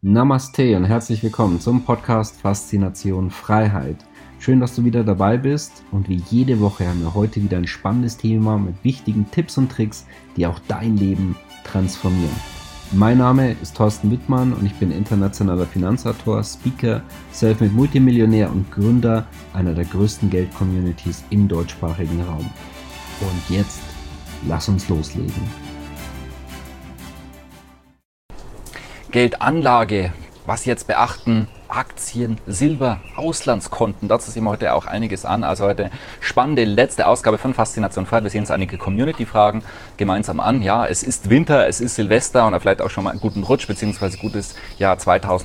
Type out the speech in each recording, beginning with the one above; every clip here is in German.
Namaste und herzlich willkommen zum Podcast Faszination Freiheit. Schön, dass du wieder dabei bist und wie jede Woche haben wir heute wieder ein spannendes Thema mit wichtigen Tipps und Tricks, die auch dein Leben transformieren. Mein Name ist Thorsten Wittmann und ich bin internationaler Finanzautor, Speaker, Selfmade Multimillionär und Gründer einer der größten Geld-Communities im deutschsprachigen Raum. Und jetzt, lass uns loslegen. Geldanlage, was jetzt beachten? Aktien, Silber, Auslandskonten, dazu sehen wir heute auch einiges an. Also heute spannende letzte Ausgabe von Faszination Freiheit. Wir sehen uns einige Community-Fragen gemeinsam an. Ja, es ist Winter, es ist Silvester und vielleicht auch schon mal einen guten Rutsch beziehungsweise gutes Jahr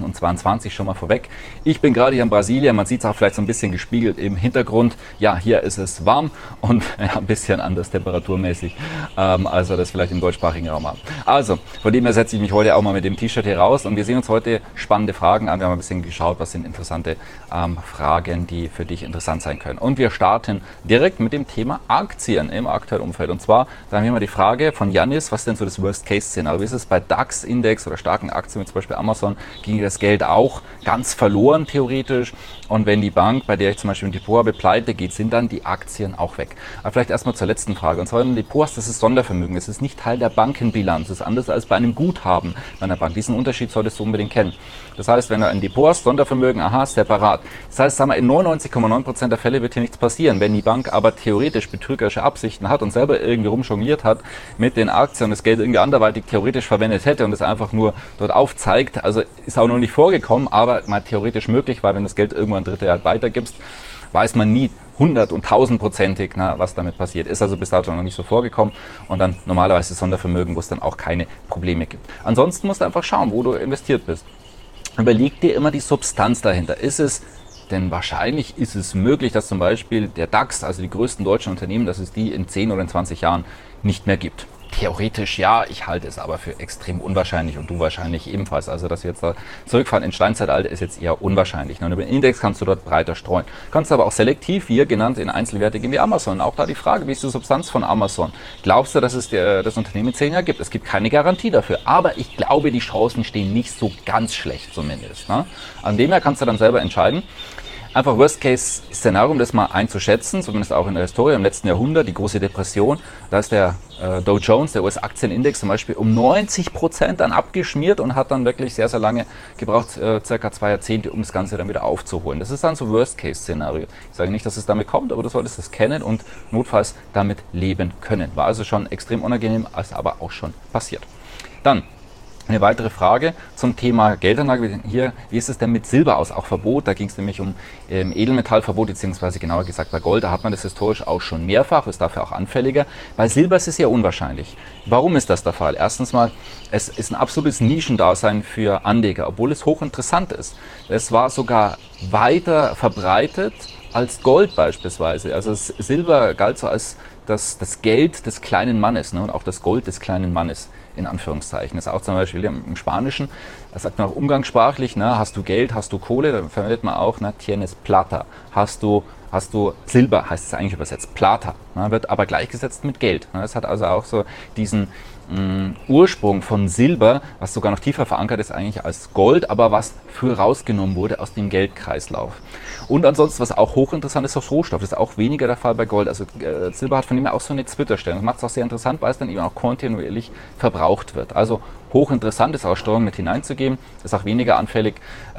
2022 schon mal vorweg. Ich bin gerade hier in Brasilien, man sieht es auch vielleicht so ein bisschen gespiegelt im Hintergrund. Ja, hier ist es warm und ja, ein bisschen anders temperaturmäßig, also das vielleicht im deutschsprachigen Raum haben. Also, von dem her setze ich mich heute auch mal mit dem T-Shirt hier raus und wir sehen uns heute spannende Fragen an. Wir haben ein bisschen geschaut, was sind interessante Fragen, die für dich interessant sein können. Und wir starten direkt mit dem Thema Aktien im aktuellen Umfeld. Und zwar, da haben wir mal die Frage von Janis, was ist denn so das Worst-Case-Szenario? Wie ist es bei DAX-Index oder starken Aktien, wie zum Beispiel Amazon, ging das Geld auch ganz verloren theoretisch? Und wenn die Bank, bei der ich zum Beispiel ein Depot habe, pleite geht, sind dann die Aktien auch weg? Aber vielleicht erstmal zur letzten Frage. Und zwar, ein Depot hast, das ist Sondervermögen. Das ist nicht Teil der Bankenbilanz. Das ist anders als bei einem Guthaben bei einer Bank. Diesen Unterschied solltest du unbedingt kennen. Das heißt, wenn du ein Depot hast, Sondervermögen, aha, separat. Das heißt, sagen wir, in 99,9% der Fälle wird hier nichts passieren. Wenn die Bank aber theoretisch betrügerische Absichten hat und selber irgendwie rumjongliert hat mit den Aktien und das Geld irgendwie anderweitig theoretisch verwendet hätte und es einfach nur dort aufzeigt, also ist auch noch nicht vorgekommen, aber mal theoretisch möglich, weil wenn das Geld irgendwann Dritte halt weitergibst, weiß man nie 100- und 1000-prozentig, was damit passiert. Ist also bis dato noch nicht so vorgekommen und dann normalerweise Sondervermögen, wo es dann auch keine Probleme gibt. Ansonsten musst du einfach schauen, wo du investiert bist. Überleg dir immer die Substanz dahinter. Denn wahrscheinlich ist es möglich, dass zum Beispiel der DAX, also die größten deutschen Unternehmen, dass es die in 10 oder in 20 Jahren nicht mehr gibt. Theoretisch ja, ich halte es aber für extrem unwahrscheinlich und du wahrscheinlich ebenfalls. Also, dass wir jetzt da zurückfahren ins Steinzeitalter ist jetzt eher unwahrscheinlich. Und über den Index kannst du dort breiter streuen. Kannst aber auch selektiv, hier genannt, in Einzelwerte gehen wie Amazon. Auch da die Frage, wie ist die Substanz von Amazon? Glaubst du, dass es das Unternehmen in 10 Jahren gibt? Es gibt keine Garantie dafür. Aber ich glaube, die Chancen stehen nicht so ganz schlecht zumindest. An dem her kannst du dann selber entscheiden. Einfach Worst-Case-Szenario, um das mal einzuschätzen, zumindest auch in der Historie im letzten Jahrhundert, die große Depression, da ist der Dow Jones, der US-Aktienindex zum Beispiel, um 90% dann abgeschmiert und hat dann wirklich sehr, sehr lange gebraucht, circa 2 Jahrzehnte, um das Ganze dann wieder aufzuholen. Das ist dann so Worst-Case-Szenario. Ich sage nicht, dass es damit kommt, aber du solltest es kennen und notfalls damit leben können. War also schon extrem unangenehm, ist aber auch schon passiert. Dann eine weitere Frage zum Thema Geldanlage. Hier, wie ist es denn mit Silber aus? Auch Verbot, da ging es nämlich um Edelmetallverbot, beziehungsweise genauer gesagt bei Gold. Da hat man das historisch auch schon mehrfach, ist dafür auch anfälliger. Bei Silber ist es ja unwahrscheinlich. Warum ist das der Fall? Erstens mal, es ist ein absolutes Nischendasein für Anleger, obwohl es hochinteressant ist. Es war sogar weiter verbreitet als Gold beispielsweise. Also Silber galt so als das Geld des kleinen Mannes, und auch das Gold des kleinen Mannes, in Anführungszeichen. Das ist auch zum Beispiel im Spanischen, das sagt man auch umgangssprachlich, hast du Geld, hast du Kohle, dann verwendet man auch, tienes plata. Hast du Silber, heißt es eigentlich übersetzt, Plata, wird aber gleichgesetzt mit Geld. Es hat also auch so diesen Ursprung von Silber, was sogar noch tiefer verankert ist eigentlich als Gold, aber was früher rausgenommen wurde aus dem Geldkreislauf. Und ansonsten, was auch hochinteressant ist, auf Rohstoff. Das ist auch weniger der Fall bei Gold. Also Silber hat von dem her auch so eine Zwitterstellung. Das macht es auch sehr interessant, weil es dann eben auch kontinuierlich verbraucht wird. Also hochinteressant ist auch Steuerung mit hineinzugeben, ist auch weniger anfällig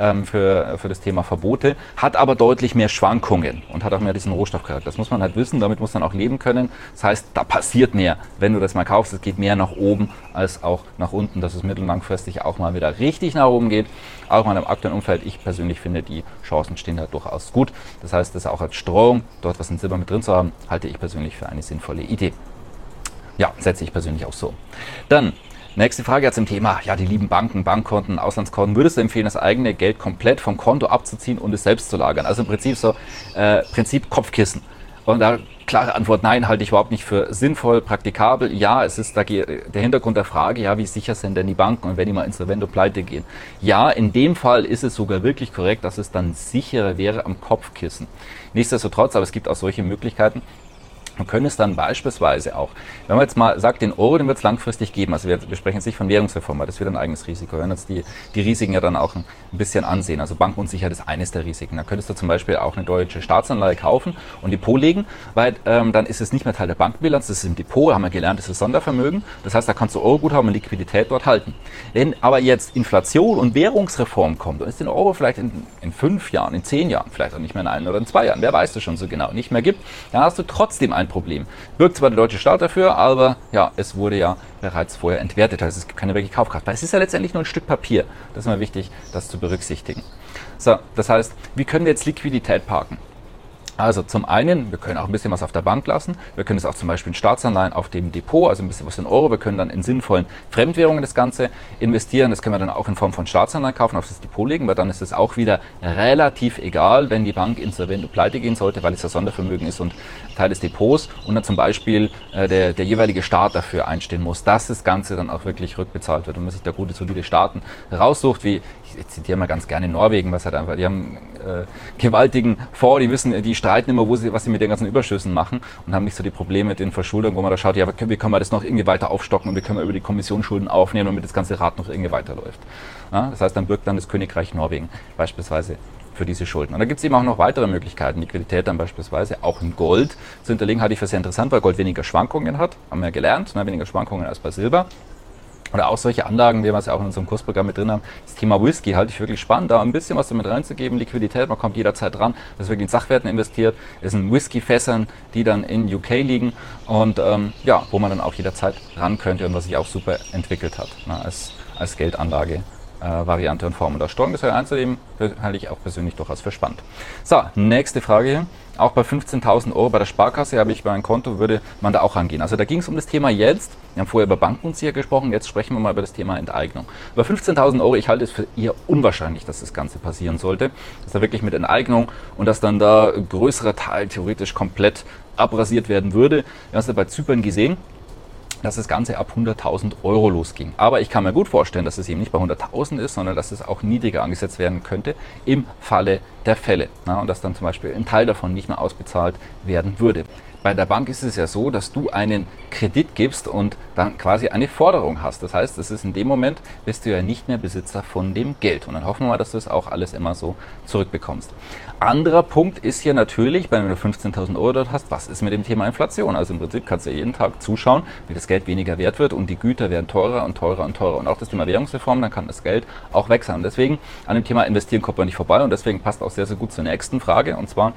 für das Thema Verbote, hat aber deutlich mehr Schwankungen und hat auch mehr diesen Rohstoffcharakter. Das muss man halt wissen, damit muss man auch leben können. Das heißt, da passiert mehr, wenn du das mal kaufst. Es geht mehr nach oben als auch nach unten, dass es mittel- und langfristig auch mal wieder richtig nach oben geht. Auch mal im aktuellen Umfeld, ich persönlich finde, die Chancen stehen da durchaus gut. Das heißt, das auch als Streuung, dort was in Silber mit drin zu haben, halte ich persönlich für eine sinnvolle Idee. Ja, setze ich persönlich auch so. Dann nächste Frage zum Thema, die lieben Banken, Bankkonten, Auslandskonten. Würdest du empfehlen, das eigene Geld komplett vom Konto abzuziehen und es selbst zu lagern? Also im Prinzip Prinzip Kopfkissen. Und da klare Antwort, nein, halte ich überhaupt nicht für sinnvoll, praktikabel. Ja, es ist der Hintergrund der Frage, wie sicher sind denn die Banken und wenn die mal insolvent und pleite gehen? Ja, in dem Fall ist es sogar wirklich korrekt, dass es dann sicherer wäre am Kopfkissen. Nichtsdestotrotz, aber es gibt auch solche Möglichkeiten, Man könnte es dann beispielsweise auch, wenn man jetzt mal sagt, den Euro, den wird es langfristig geben, also wir sprechen jetzt nicht von Währungsreform, weil das wird ein eigenes Risiko. Wir werden uns die Risiken ja dann auch ein bisschen ansehen. Also Bankenunsicherheit ist eines der Risiken. Da könntest du zum Beispiel auch eine deutsche Staatsanleihe kaufen und Depot legen, weil dann ist es nicht mehr Teil der Bankenbilanz, das ist im Depot, haben wir gelernt, das ist Sondervermögen. Das heißt, da kannst du Euroguthaben und Liquidität dort halten. Wenn aber jetzt Inflation und Währungsreform kommt und es den Euro vielleicht in 5 Jahren, in 10 Jahren, vielleicht auch nicht mehr in 1 oder in 2 Jahren, wer weiß das schon so genau, nicht mehr gibt, dann hast du trotzdem ein Problem. Birgt zwar der deutsche Staat dafür, aber ja, es wurde ja bereits vorher entwertet. Also es gibt keine wirkliche Kaufkraft. Weil es ist ja letztendlich nur ein Stück Papier. Das ist mal wichtig, das zu berücksichtigen. So, das heißt, wie können wir jetzt Liquidität parken? Also zum einen, wir können auch ein bisschen was auf der Bank lassen. Wir können es auch zum Beispiel in Staatsanleihen auf dem Depot, also ein bisschen was in Euro. Wir können dann in sinnvollen Fremdwährungen das Ganze investieren. Das können wir dann auch in Form von Staatsanleihen kaufen, auf das Depot legen, weil dann ist es auch wieder relativ egal, wenn die Bank insolvent und pleite gehen sollte, weil es ja Sondervermögen ist und Teil des Depots und dann zum Beispiel der jeweilige Staat dafür einstehen muss, dass das Ganze dann auch wirklich rückbezahlt wird und man sich da gute, solide Staaten raussucht, wie ich zitiere mal ganz gerne Norwegen, was halt einfach, die haben gewaltigen Fonds, die wissen, die streiten immer, was sie mit den ganzen Überschüssen machen und haben nicht so die Probleme mit den Verschuldungen, wo man da schaut, ja, wie können wir das noch irgendwie weiter aufstocken und wie können wir über die Kommission Schulden aufnehmen, damit das ganze Rad noch irgendwie weiterläuft. Ja, das heißt, dann birgt dann das Königreich Norwegen beispielsweise für diese Schulden. Und da gibt es eben auch noch weitere Möglichkeiten, Liquidität dann beispielsweise auch in Gold zu hinterlegen, halte ich für sehr interessant, weil Gold weniger Schwankungen hat, haben wir ja gelernt, weniger Schwankungen als bei Silber. Oder auch solche Anlagen, wie wir es ja auch in unserem Kursprogramm mit drin haben. Das Thema Whisky halte ich wirklich spannend, da ein bisschen was damit reinzugeben. Liquidität, man kommt jederzeit dran. Das ist wirklich in Sachwerten investiert. Es sind Whisky-Fässern, die dann in UK liegen und wo man dann auch jederzeit ran könnte und was sich auch super entwickelt hat, als Geldanlage. Variante und Form. Und das Steuerungsgesicht einzunehmen, halte ich auch persönlich durchaus für spannend. So, nächste Frage hier. Auch bei 15.000 Euro bei der Sparkasse habe ich mein Konto, würde man da auch rangehen. Also da ging es um das Thema jetzt, wir haben vorher über Bankenunsicherheit gesprochen, jetzt sprechen wir mal über das Thema Enteignung. Bei 15.000 Euro, ich halte es für eher unwahrscheinlich, dass das Ganze passieren sollte. Dass da wirklich mit Enteignung und dass dann da ein größerer Teil theoretisch komplett abrasiert werden würde. Wir haben es ja bei Zypern gesehen, dass das Ganze ab 100.000 Euro losging. Aber ich kann mir gut vorstellen, dass es eben nicht bei 100.000 ist, sondern dass es auch niedriger angesetzt werden könnte im Falle der Fälle. Und dass dann zum Beispiel ein Teil davon nicht mehr ausbezahlt werden würde. Bei der Bank ist es ja so, dass du einen Kredit gibst und dann quasi eine Forderung hast. Das heißt, es ist in dem Moment, bist du ja nicht mehr Besitzer von dem Geld. Und dann hoffen wir mal, dass du es auch alles immer so zurückbekommst. Anderer Punkt ist hier natürlich, wenn du 15.000 Euro dort hast, was ist mit dem Thema Inflation? Also im Prinzip kannst du ja jeden Tag zuschauen, wie das Geld weniger wert wird und die Güter werden teurer und teurer und teurer. Und auch das Thema Währungsreform, dann kann das Geld auch weg sein. Und deswegen an dem Thema Investieren kommt man nicht vorbei und deswegen passt auch sehr, sehr gut zur nächsten Frage und zwar,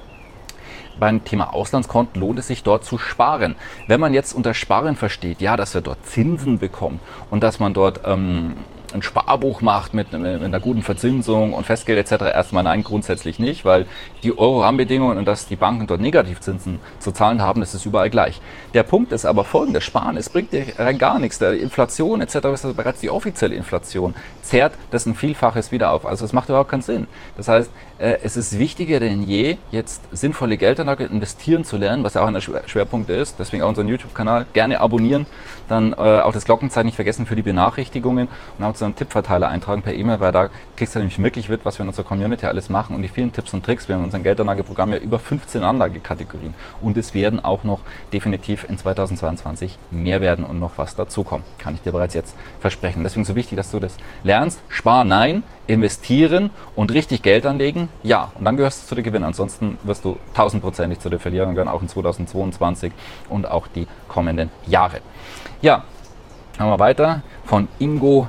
beim Thema Auslandskonten lohnt es sich dort zu sparen. Wenn man jetzt unter Sparen versteht, ja, dass er dort Zinsen bekommt und dass man dort ein Sparbuch macht mit einer guten Verzinsung und Festgeld etc. Erstmal nein, grundsätzlich nicht, weil die Euro-Rahmenbedingungen und dass die Banken dort Negativzinsen zu zahlen haben, das ist überall gleich. Der Punkt ist aber folgender, Sparen, es bringt dir gar nichts. Der Inflation etc. ist also bereits die offizielle Inflation, zehrt das ein Vielfaches wieder auf. Also es macht überhaupt keinen Sinn. Das heißt, es ist wichtiger denn je, jetzt sinnvolle Geldanlage investieren zu lernen, was ja auch ein Schwerpunkt ist. Deswegen auch unseren YouTube-Kanal gerne abonnieren, dann auch das Glockenzeichen nicht vergessen für die Benachrichtigungen und auch so einen Tippverteiler eintragen per E-Mail, weil da kriegst du nämlich wirklich mit, was wir in unserer Community alles machen und die vielen Tipps und Tricks. Wir haben in unserem Geldanlageprogramm ja über 15 Anlagekategorien und es werden auch noch definitiv in 2022 mehr werden und noch was dazukommen. Kann ich dir bereits jetzt versprechen. Deswegen so wichtig, dass du das lernst. Sparen, nein. Investieren und richtig Geld anlegen, ja. Und dann gehörst du zu den Gewinnern. Ansonsten wirst du 1000%ig zu den Verlierern gehören, auch in 2022 und auch die kommenden Jahre. Ja, machen wir weiter von Ingo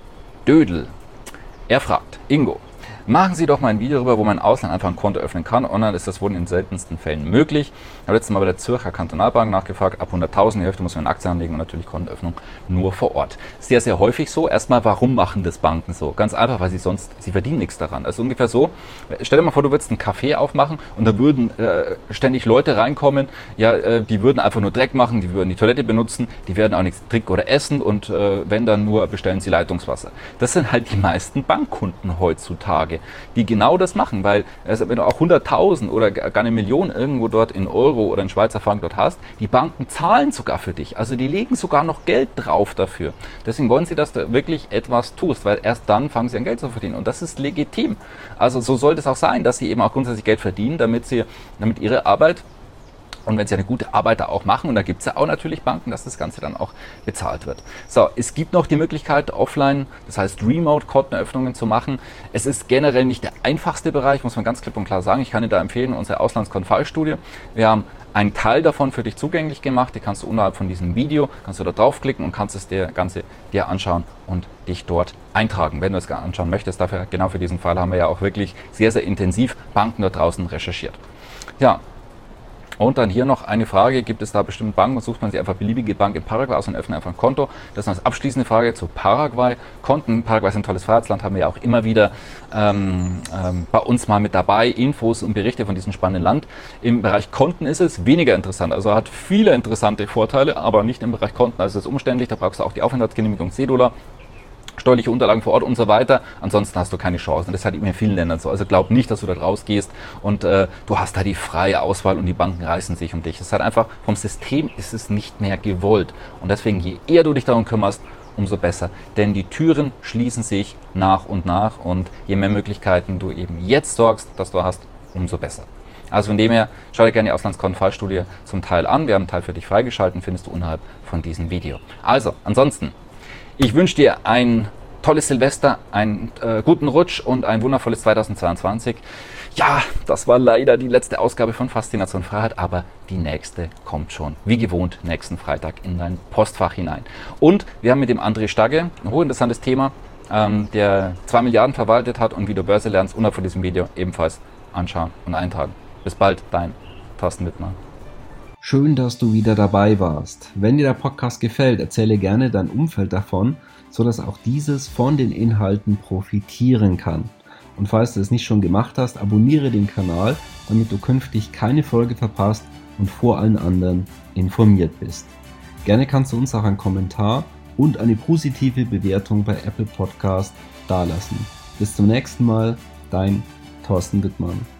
Dödel. Er fragt, Ingo, machen Sie doch mal ein Video darüber, wo man im Ausland einfach ein Konto öffnen kann. Online ist das wohl in den seltensten Fällen möglich. Ich habe letztes Mal bei der Zürcher Kantonalbank nachgefragt, ab 100.000, die Hälfte muss man in Aktien anlegen und natürlich Kontoöffnung nur vor Ort. Sehr, sehr häufig so. Erstmal, warum machen das Banken so? Ganz einfach, weil sie verdienen nichts daran. Also ungefähr so, stell dir mal vor, du würdest einen Café aufmachen und da würden ständig Leute reinkommen, ja, die würden einfach nur Dreck machen, die würden die Toilette benutzen, die werden auch nichts trinken oder essen und wenn dann nur bestellen sie Leitungswasser. Das sind halt die meisten Bankkunden heutzutage, die genau das machen, weil wenn du auch 100.000 oder gar eine Million irgendwo dort in Euro oder in Schweizer Franken dort hast, die Banken zahlen sogar für dich, also die legen sogar noch Geld drauf dafür. Deswegen wollen sie, dass du wirklich etwas tust, weil erst dann fangen sie an Geld zu verdienen und das ist legitim. Also so sollte es auch sein, dass sie eben auch grundsätzlich Geld verdienen, damit ihre Arbeit Und wenn sie eine gute Arbeit da auch machen, und da gibt es ja auch natürlich Banken, dass das Ganze dann auch bezahlt wird. So, es gibt noch die Möglichkeit, offline, das heißt Remote-Konteneröffnungen zu machen. Es ist generell nicht der einfachste Bereich, muss man ganz klipp und klar sagen. Ich kann dir da empfehlen, unsere Auslandskonfallstudie. Wir haben einen Teil davon für dich zugänglich gemacht. Die kannst du unterhalb von diesem Video, kannst du da draufklicken und kannst es dir anschauen und dich dort eintragen, wenn du es anschauen möchtest. Dafür, genau für diesen Fall haben wir ja auch wirklich sehr, sehr intensiv Banken dort draußen recherchiert. Ja. Und dann hier noch eine Frage, gibt es da bestimmt Banken und sucht man sich einfach beliebige Bank in Paraguay aus und öffnet einfach ein Konto? Das ist eine abschließende Frage zu Paraguay. Konten, Paraguay ist ein tolles Freiheitsland, haben wir ja auch immer wieder bei uns mal mit dabei, Infos und Berichte von diesem spannenden Land. Im Bereich Konten ist es weniger interessant, also hat viele interessante Vorteile, aber nicht im Bereich Konten, also es ist umständlich, da brauchst du auch die Aufenthaltsgenehmigung, Cedula, steuerliche Unterlagen vor Ort und so weiter. Ansonsten hast du keine Chance. Und das ist halt in vielen Ländern so. Also glaub nicht, dass du da rausgehst und du hast da die freie Auswahl und die Banken reißen sich um dich. Es ist halt einfach, vom System ist es nicht mehr gewollt. Und deswegen, je eher du dich darum kümmerst, umso besser. Denn die Türen schließen sich nach und nach. Und je mehr Möglichkeiten du eben jetzt sorgst, dass du hast, umso besser. Also von dem her, schau dir gerne die Auslandskonfallstudie zum Teil an. Wir haben einen Teil für dich freigeschalten, findest du unterhalb von diesem Video. Also, ansonsten, ich wünsche dir ein tolles Silvester, einen guten Rutsch und ein wundervolles 2022. Ja, das war leider die letzte Ausgabe von Faszination Freiheit, aber die nächste kommt schon, wie gewohnt, nächsten Freitag in dein Postfach hinein. Und wir haben mit dem André Stagge ein hochinteressantes Thema, der 2 Milliarden verwaltet hat und wie du Börse lernst, unterhalb von diesem Video ebenfalls anschauen und eintragen. Bis bald, dein Thorsten Wittmann. Schön, dass du wieder dabei warst. Wenn dir der Podcast gefällt, erzähle gerne dein Umfeld davon, sodass auch dieses von den Inhalten profitieren kann. Und falls du es nicht schon gemacht hast, abonniere den Kanal, damit du künftig keine Folge verpasst und vor allen anderen informiert bist. Gerne kannst du uns auch einen Kommentar und eine positive Bewertung bei Apple Podcast dalassen. Bis zum nächsten Mal, dein Thorsten Wittmann.